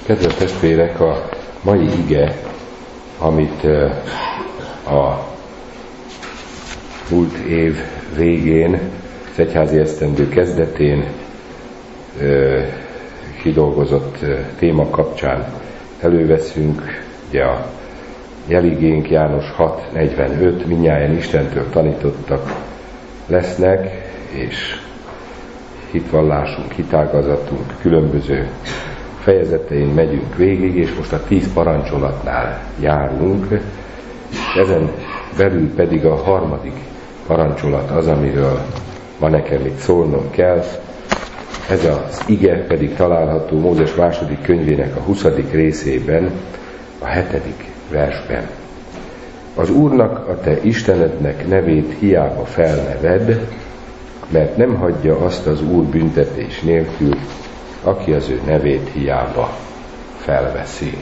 Kedves testvérek, a mai ige, amit a múlt év végén, az egyházi esztendő kezdetén kidolgozott téma kapcsán előveszünk, ugye a jeligénk János 6:45, mindnyájan Istentől tanítottak lesznek, és hitvallásunk, hitágazatunk különböző fejezetein megyünk végig, és most a 10 parancsolatnál járunk. Ezen belül pedig a harmadik parancsolat az, amiről ma nekem itt szólnom kell. Ez az ige pedig található Mózes második könyvének a 20. részében, a 7. versben. Az Úrnak, a te Istenednek nevét hiába felneved, mert nem hagyja azt az Úr büntetés nélkül, aki az ő nevét hiába felveszi.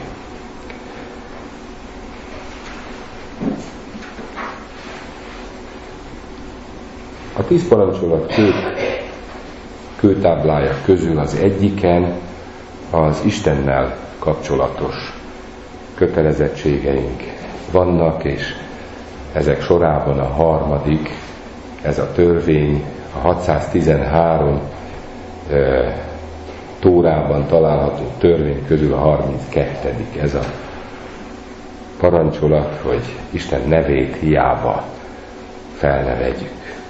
A 10 parancsolat kőtáblája közül az egyiken az Istennel kapcsolatos kötelezettségeink vannak, és ezek sorában a harmadik, ez a törvény, a 613 Tórában található törvény közül a 32. ez a parancsolat, hogy Isten nevét hiába felnevedjük.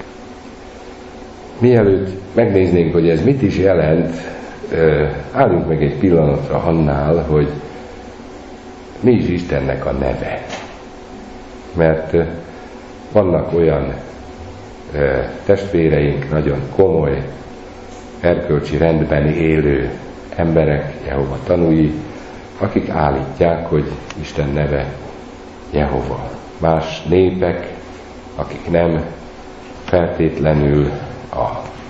Mielőtt megnéznénk, hogy ez mit is jelent, álljunk meg egy pillanatra annál, hogy mi is Istennek a neve. Mert vannak olyan testvéreink, nagyon komoly, erkölcsi rendben élő emberek, Jehova tanúi, akik állítják, hogy Isten neve Jehova. Más népek, akik nem feltétlenül a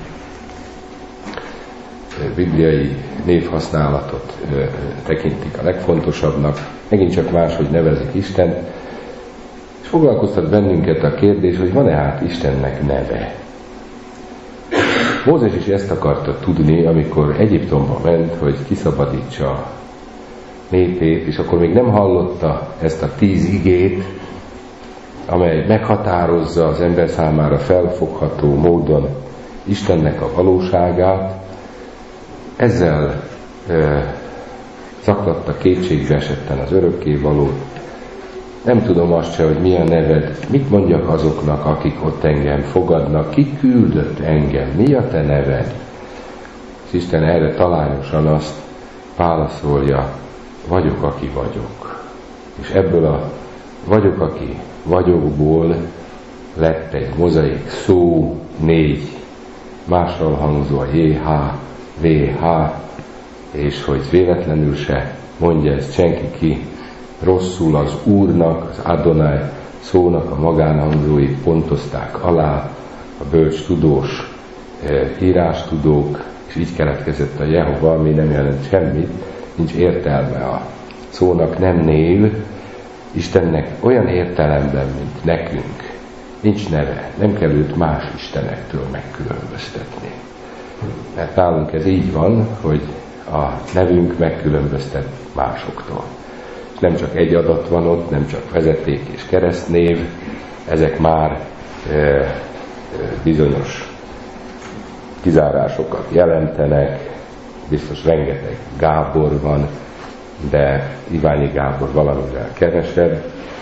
bibliai névhasználatot tekintik a legfontosabbnak, megint csak máshogy nevezik Istent, és foglalkoztat bennünket a kérdés, hogy van-e hát Istennek neve. Mózes is ezt akarta tudni, amikor Egyiptomba ment, hogy kiszabadítsa a népét, és akkor még nem hallotta ezt a 10 igét, amely meghatározza az ember számára felfogható módon Istennek a valóságát. Ezzel zaklatta kétségbe esetten az örökkévalót. Nem tudom azt se, hogy mi a neved, mit mondjak azoknak, akik ott engem fogadnak, ki küldött engem, mi a te neved? És Isten erre talányosan azt válaszolja, vagyok, aki vagyok. És ebből a vagyok, aki vagyokból lett egy mozaik szó, 4 mással hangzó, a JH, VH, és hogy véletlenül se mondja ezt senki ki, rosszul az Úrnak, az Adonai szónak a magánhangzóit pontozták alá, a bölcs tudós írástudók, és így keletkezett a Jehova, ami nem jelent semmit, nincs értelme a szónak, nem név, Istennek olyan értelemben, mint nekünk, nincs neve, nem kell őt más istenektől megkülönböztetni. Mert nálunk ez így van, hogy a nevünk megkülönböztet másoktól. Nem csak egy adat van ott, nem csak vezeték és keresztnév, ezek már bizonyos kizárásokat jelentenek, biztos rengeteg Gábor van, de Iványi Gábor valamivel kevesebb.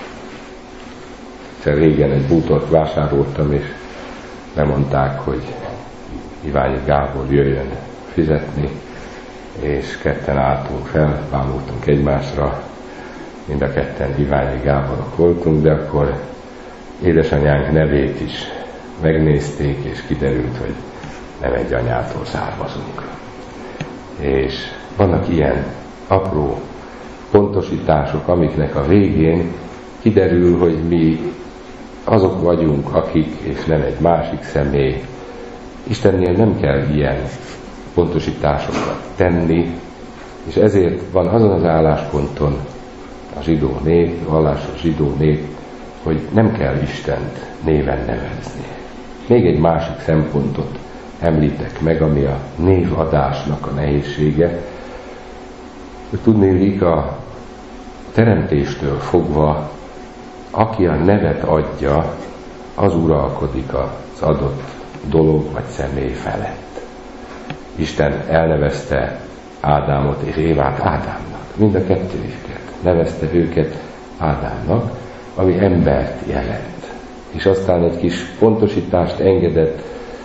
Régen egy bútort vásároltam, és lemondták, hogy Iványi Gábor jöjjön fizetni, és ketten álltunk fel, bámultunk egymásra, mind a ketten Iványi Gáborok voltunk, de akkor édesanyánk nevét is megnézték, és kiderült, hogy nem egy anyától származunk. És vannak ilyen apró pontosítások, amiknek a végén kiderül, hogy mi azok vagyunk, akik, és nem egy másik személy. Istennél nem kell ilyen pontosításokat tenni, és ezért van azon az állásponton a zsidó nép, vallásos zsidó nép, hogy nem kell Istent néven nevezni. Még egy másik szempontot említek meg, ami a névadásnak a nehézsége. hogy tudnélik a teremtéstől fogva, aki a nevet adja, az uralkodik az adott dolog vagy személy felett. Isten elnevezte Ádámot és Évát Ádámnak, mind a kettőjüket. Nevezte őket Ádámnak, ami embert jelent. És aztán egy kis pontosítást engedett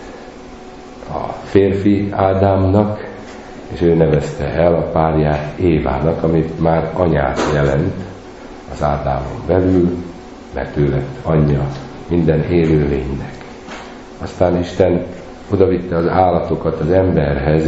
a férfi Ádámnak, és ő nevezte el a párját Évának, amit már anyát jelent az Ádámon belül, mert ő lett anyja minden élőlénynek. Aztán Isten odavitte az állatokat az emberhez,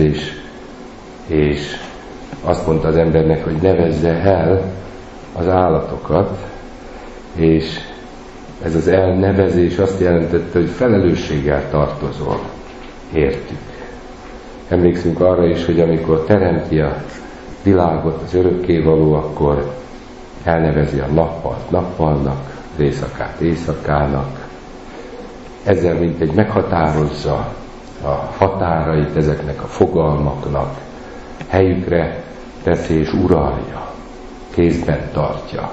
és azt mondta az embernek, hogy nevezze el az állatokat, és ez az elnevezés azt jelentette, hogy felelősséggel tartozol értük. Emlékszünk arra is, hogy amikor teremti a világot az örökkévaló, akkor elnevezi a nappalt nappalnak, az éjszakát éjszakának. Ezzel mintegy meghatározza a határait ezeknek a fogalmaknak, helyükre teszi és uralja, kézben tartja.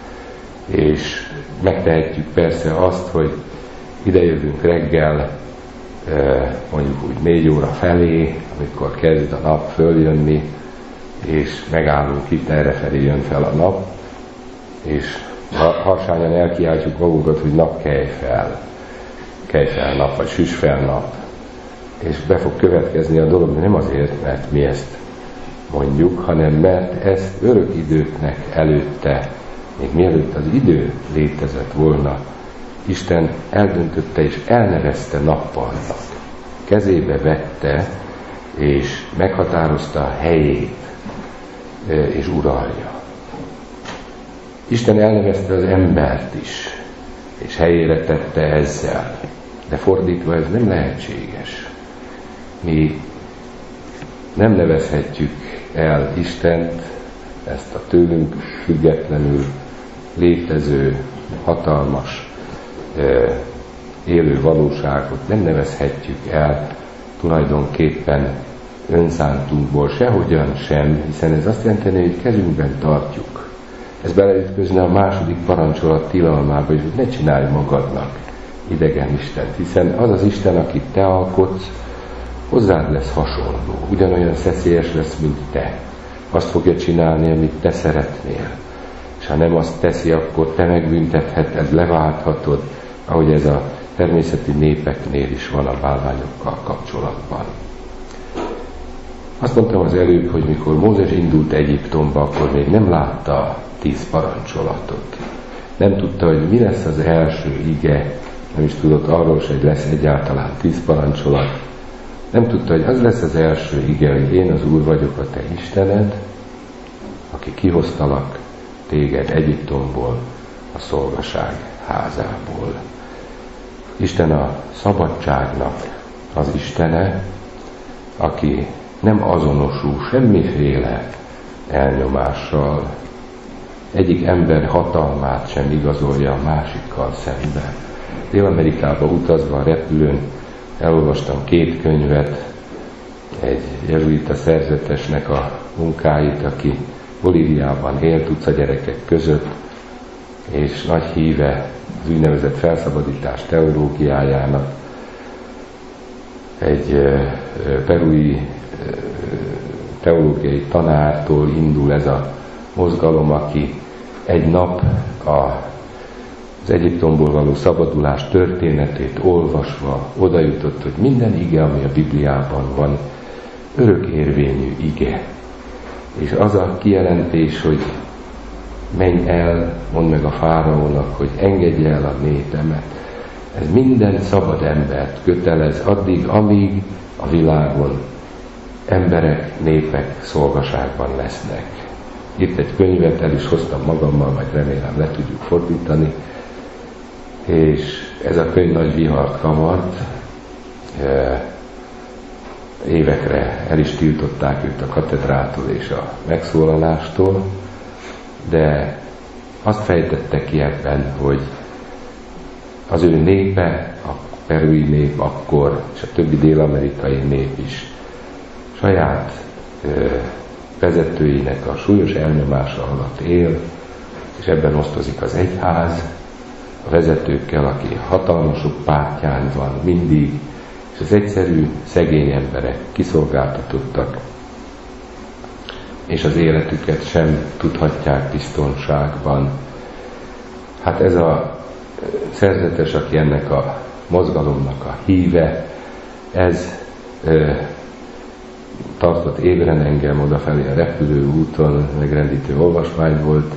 És megtehetjük persze azt, hogy idejövünk reggel, mondjuk úgy 4 óra felé, amikor kezd a nap följönni, és megállunk itt, errefelé jön fel a nap, és harsányan elkiáltjuk magunkat, hogy nap kelj fel nap, vagy süss fel nap. És be fog következni a dolog, de nem azért, mert mi ezt mondjuk, hanem mert ezt örök időknek előtte, még mielőtt az idő létezett volna, Isten eldöntötte és elnevezte nappalnak. Kezébe vette, és meghatározta a helyét, és uralja. Isten elnevezte az embert is, és helyére tette ezzel. De fordítva ez nem lehetséges. Mi nem nevezhetjük el Istent, ezt a tőlünk függetlenül létező, hatalmas, élő valóságot nem nevezhetjük el tulajdonképpen önszántunkból, sehogyan sem, hiszen ez azt jelenteni, hogy kezünkben tartjuk. Ez beleütközne a második parancsolat tilalmába, és hogy ne csinálj magadnak idegen Istent, hiszen az az Isten, akit te alkotsz, hozzád lesz hasonló, ugyanolyan szeszélyes lesz, mint te. Azt fogja csinálni, amit te szeretnél. És ha nem azt teszi, akkor te megbüntetheted, leválthatod, ahogy ez a természeti népeknél is van a bálványokkal kapcsolatban. Azt mondtam az előbb, hogy mikor Mózes indult Egyiptomba, akkor még nem látta 10 parancsolatot. Nem tudta, hogy mi lesz az első ige, nem is tudott arról se, hogy lesz egyáltalán 10 parancsolat. Nem tudta, hogy az lesz az első ige, hogy én az Úr vagyok, a te Istened, aki kihoztalak téged Egyiptomból, a szolgaság házából. Isten a szabadságnak az Istene, aki nem azonosul semmiféle elnyomással, egyik ember hatalmát sem igazolja a másikkal szemben. Dél-Amerikába utazva a repülőn elolvastam 2 könyvet, egy jezsuita szerzetesnek a munkáit, aki Bolíviában élt utcagyerekek között, és nagy híve az úgynevezett felszabadítás teológiájának. Egy perui teológiai tanártól indul ez a mozgalom, aki egy nap az Egyiptomból való szabadulás történetét olvasva oda jutott, hogy minden ige, ami a Bibliában van, örökérvényű ige. És az a kijelentés, hogy menj el, mondd meg a fáraónak, hogy engedje el a népemet. Ez minden szabad embert kötelez addig, amíg a világon emberek, népek szolgaságban lesznek. Itt egy könyvet el is hoztam magammal, majd remélem le tudjuk fordítani, és ez a könyv nagy vihart kavart. Évekre el is tiltották őt a katedrától és a megszólalástól, de azt fejtette ki ebben, hogy az ő népe, a perui nép akkor, és a többi dél-amerikai nép is saját vezetőinek a súlyos elnyomása alatt él, és ebben osztozik az egyház, a vezetőkkel, aki hatalmasok pártján van mindig, és az egyszerű, szegény emberek kiszolgáltatottak, és az életüket sem tudhatják biztonságban. Hát ez a szerzetes, aki ennek a mozgalomnak a híve, ez tartott ébren engem odafelé a repülőúton, megrendítő olvasmány volt,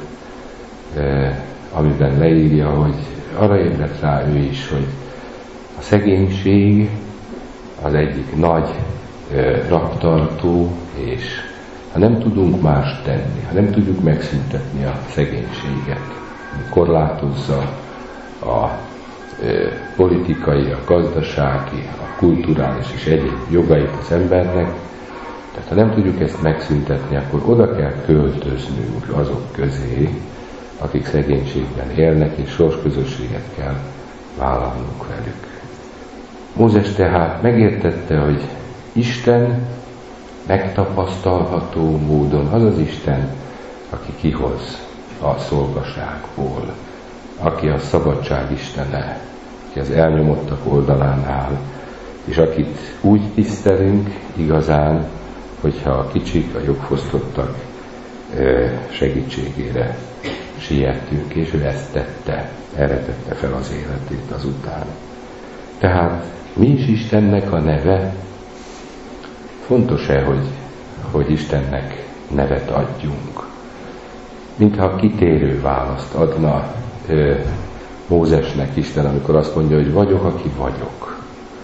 amiben leírja, hogy arra ébredt rá ő is, hogy a szegénység az egyik nagy raktartó, és ha nem tudunk más tenni, ha nem tudjuk megszüntetni a szegénységet, korlátozza a politikai, a gazdasági, a kulturális és egyéb jogait az embernek, tehát ha nem tudjuk ezt megszüntetni, akkor oda kell költöznünk azok közé, akik szegénységben élnek, és sorsközösséget kell vállalnunk velük. Mózes tehát megértette, hogy Isten megtapasztalható módon az az Isten, aki kihoz a szolgaságból, aki a szabadság istene, aki az elnyomottak oldalán áll, és akit úgy tisztelünk igazán, hogyha a kicsik, a jogfosztottak segítségére sietünk, és ő ezt tette, erre tette fel az életét azután. Tehát mi is Istennek a neve? Fontos-e, hogy Istennek nevet adjunk? Mintha kitérő választ adna Mózesnek Isten, amikor azt mondja, hogy vagyok, aki vagyok.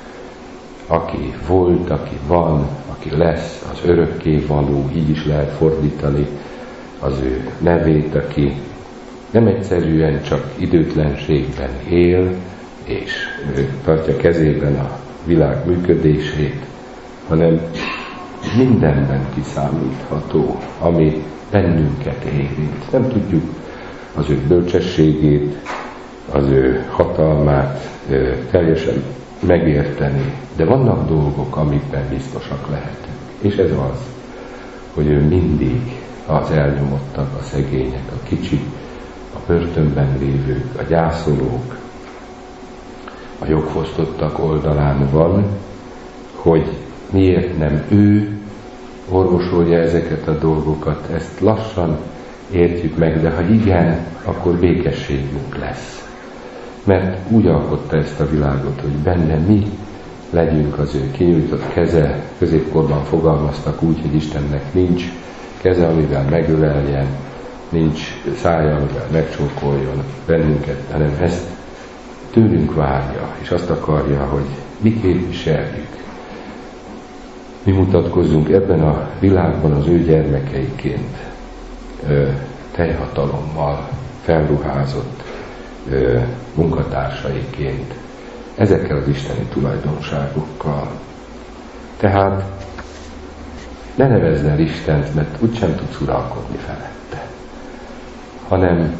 Aki volt, aki van, aki lesz, az örökkévaló, így is lehet fordítani az ő nevét, aki nem egyszerűen csak időtlenségben él, és tartja kezében a világ működését, hanem mindenben kiszámítható, ami bennünket érint. Nem tudjuk az ő bölcsességét, az ő hatalmát teljesen megérteni, de vannak dolgok, amikben biztosak lehetünk. És ez az, hogy ő mindig az elnyomottak, a szegények, a kicsik, a börtönben lévők, a gyászolók, a jogfosztottak oldalán van, hogy miért nem ő orvosolja ezeket a dolgokat. Ezt lassan értjük meg, de ha igen, akkor békességünk lesz. Mert úgy alkotta ezt a világot, hogy benne mi legyünk az ő kinyújtott keze. Középkorban fogalmaztak úgy, hogy Istennek nincs keze, amivel megöleljen, nincs szája, amivel megcsókoljon bennünket, hanem ezt tőlünk várja, és azt akarja, hogy mi képviseljük. Mi mutatkozzunk ebben a világban az ő gyermekeiként, teljhatalommal felruházott munkatársaiként, ezekkel az isteni tulajdonságokkal. Tehát ne nevezd el Istent, mert úgysem tudsz uralkodni felette, hanem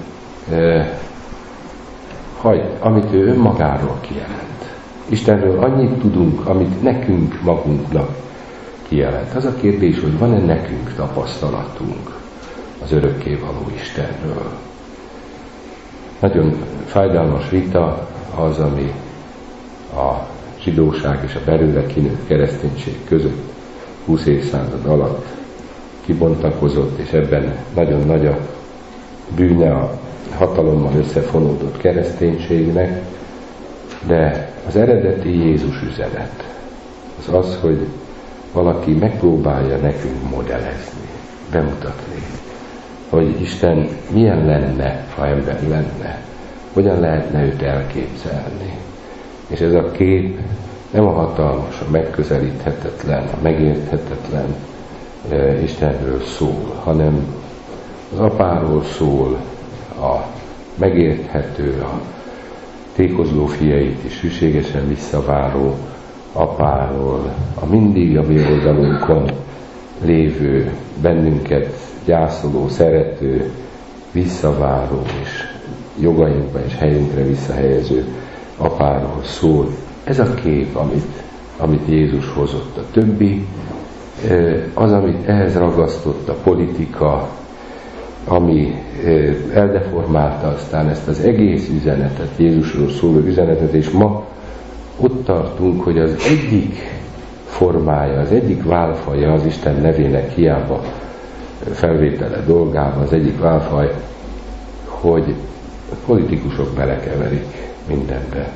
hagyd, amit ő önmagáról kijelent. Istenről annyit tudunk, amit nekünk magunknak kijelent. Az a kérdés, hogy van-e nekünk tapasztalatunk az örökkévaló Istenről. Nagyon fájdalmas vita az, ami a zsidóság és a belőle kinőtt kereszténység között 20 évszázad alatt kibontakozott, és ebben nagyon nagy a bűne a hatalommal összefonódott kereszténységnek, de az eredeti Jézus üzenet az az, hogy valaki megpróbálja nekünk modellezni, bemutatni, hogy Isten milyen lenne, ha ember lenne, hogyan lehetne őt elképzelni. És ez a kép nem a hatalmas, a megközelíthetetlen, a megérthetetlen Istenről szól, hanem az apáról szól, a megérthető, a tékozló fiait is hűségesen visszaváró apáról, a mindig a mi oldalunkon lévő, bennünket gyászoló, szerető, visszaváró és jogainkba és helyünkre visszahelyező apáról szól. Ez a kép, amit Jézus hozott. A többi az, amit ehhez ragasztott a politika, ami eldeformálta aztán ezt az egész üzenetet, Jézusról szóló üzenetet, és ma ott tartunk, hogy az egyik formája, az egyik válfaja az Isten nevének hiába felvétele dolgában, az egyik válfaj, hogy a politikusok belekeverik mindenbe.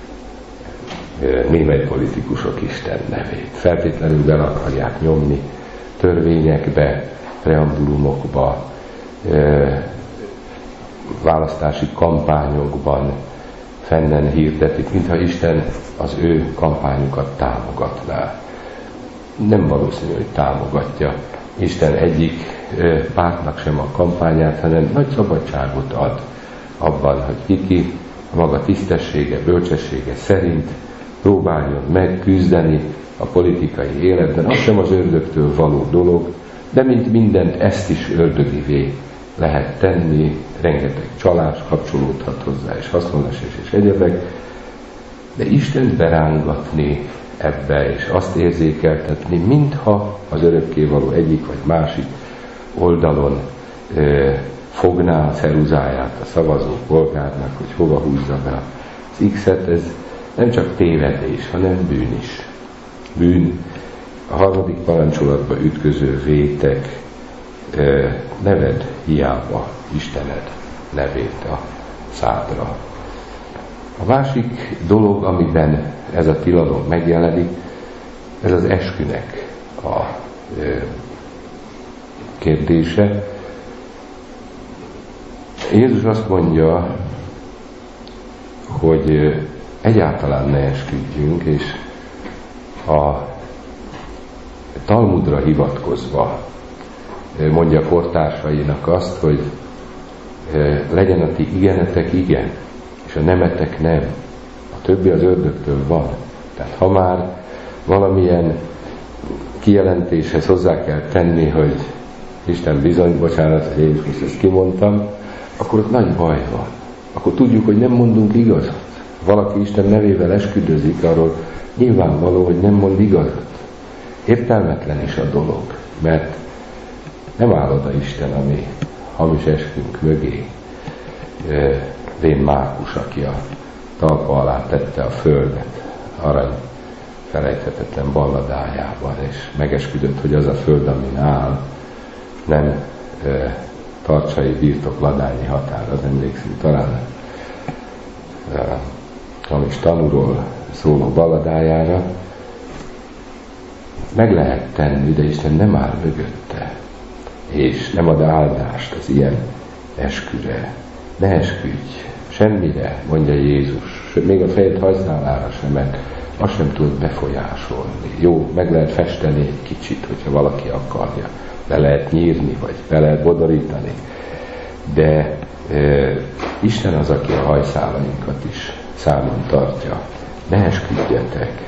Némely politikusok Isten nevét. Feltétlenül bele akarják nyomni törvényekbe, preambulumokba, választási kampányokban fennen hirdetik, mintha Isten az ő kampányukat támogatná. Nem valószínű, hogy támogatja Isten egyik pártnak sem a kampányát, hanem nagy szabadságot ad abban, hogy ki maga tisztessége, bölcsessége szerint próbáljon meg küzdeni a politikai életben. Az sem az ördögtől való dolog, de mint mindent ezt is ördögivé lehet tenni, rengeteg csalás kapcsolódhat hozzá, és haszonlesés és egyebek, de Istent berángatni ebbe, és azt érzékeltetni, mintha az örökkévaló egyik vagy másik oldalon fogná a ceruzáját a szavazó polgárnak, hogy hova húzza be az X-et, ez nem csak tévedés, hanem bűn is. Bűn, a 3. parancsolatba ütköző vétek, neved hiába Istened nevét a szádra. A másik dolog, amiben ez a tilalom megjelenik, ez az eskünek a kérdése. Jézus azt mondja, hogy egyáltalán ne esküdjünk, és a Talmudra hivatkozva mondja kortársainak azt, hogy legyen a ti igenetek igen, és a nemetek nem. A többi az ördögtől van. Tehát ha már valamilyen kijelentéshez hozzá kell tenni, hogy Isten bizony, bocsánat, hogy én is ezt kimondtam, akkor ott nagy baj van. Akkor tudjuk, hogy nem mondunk igazat. Valaki Isten nevével esküdözik, arról nyilvánvaló, hogy nem mond igazat. Értelmetlen is a dolog, mert nem áll oda Isten, ami hamis eskünk mögé. Vén Márkus, aki a talpa alá tette a földet arany felejthetetlen balladájában, és megesküdött, hogy az a föld, amin áll, nem tartsai birtok ladányi határ, az emlékszünk talán hamis tanúról szóló balladájára. Meg lehet tenni, de Isten nem áll mögötte, és nem ad áldást az ilyen esküre. Ne esküdj semmire, mondja Jézus, még a fejed hajszálára sem, mert azt sem tudod befolyásolni. Jó, meg lehet festeni egy kicsit, hogyha valaki akarja, le lehet nyírni, vagy be lehet bodorítani, de Isten az, aki a hajszálainkat is számon tartja. Ne esküdjetek,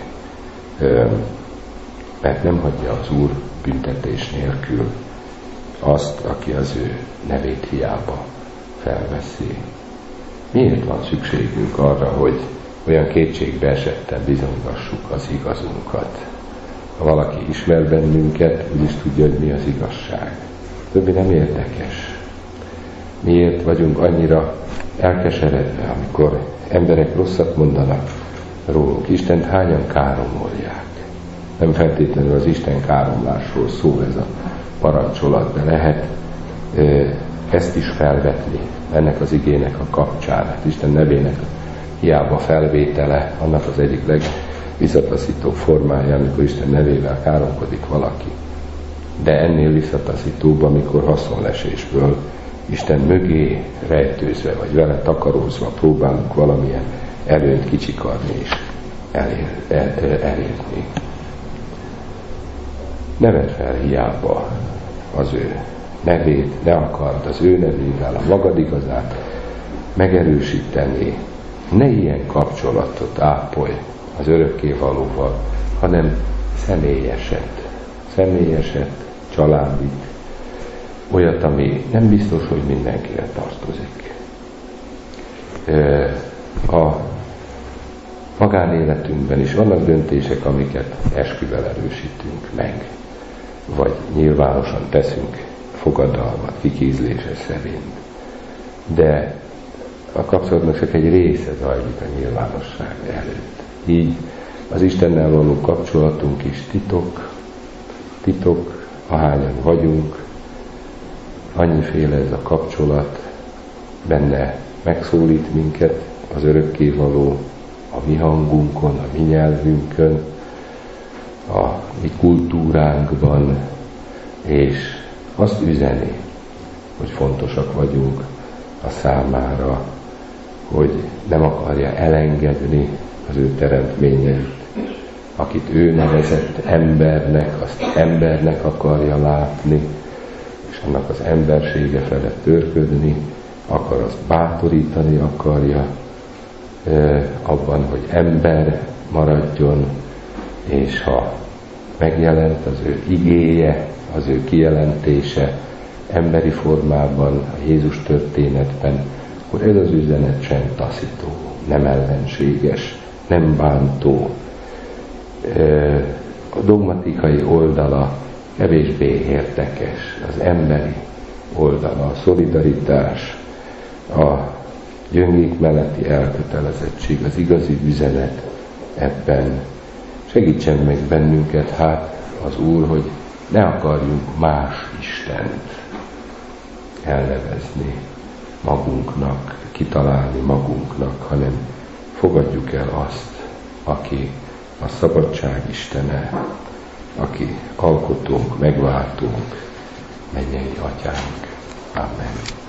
mert nem hagyja az Úr büntetés nélkül azt, aki az ő nevét hiába felveszi. Miért van szükségünk arra, hogy olyan kétségbe esetten bizonygassuk az igazunkat? Ha valaki ismer bennünket, úgy is tudja, hogy mi az igazság. Többi nem érdekes. Miért vagyunk annyira elkeseredve, amikor emberek rosszat mondanak rólunk? Istent hányan káromolják? Nem feltétlenül az Isten káromlásról szól ez a parancsolat, de lehet ezt is felvetni ennek az igének a kapcsán. Hát Isten nevének hiába felvétele, annak az egyik legvisszataszító formája, amikor Isten nevével káromkodik valaki. De ennél visszataszítóbb, amikor haszonlesésből Isten mögé rejtőzve, vagy vele takarózva próbálunk valamilyen előnyt kicsikarni és elérni. Ne vedd fel hiába az ő nevét, ne akard az ő nevével a magad igazát megerősíteni. Ne ilyen kapcsolatot ápolj az örökkévalóval, hanem személyeset, családit, olyat, ami nem biztos, hogy mindenkire tartozik. A magánéletünkben is vannak döntések, amiket esküvel erősítünk meg. vagy nyilvánosan teszünk fogadalmat kikízlése szerint. De a kapcsolatnak csak egy része zajlik a nyilvánosság előtt. Így az Istennel való kapcsolatunk is titok, ahányan vagyunk, annyiféle ez a kapcsolat, benne megszólít minket az örökkévaló, a mi hangunkon, a mi nyelvünkön, a mi kultúránkban, és azt üzeni, hogy fontosak vagyunk a számára, hogy nem akarja elengedni az ő teremtményeit, akit ő nevezett embernek, azt embernek akarja látni, és annak az embersége felett törködni akar, azt bátorítani akarja abban, hogy ember maradjon, és ha megjelent az ő igéje, az ő kijelentése emberi formában, a Jézus történetben, akkor ez az üzenet sem taszító, nem ellenséges, nem bántó. A dogmatikai oldala kevésbé érdekes, az emberi oldala, a szolidaritás, a gyöngék melletti elkötelezettség, az igazi üzenet ebben. Segítsen meg bennünket hát az Úr, hogy ne akarjunk más Istent elnevezni magunknak, kitalálni magunknak, hanem fogadjuk el azt, aki a szabadság Istene, aki alkotónk, megváltunk, mennyei Atyánk. Amen.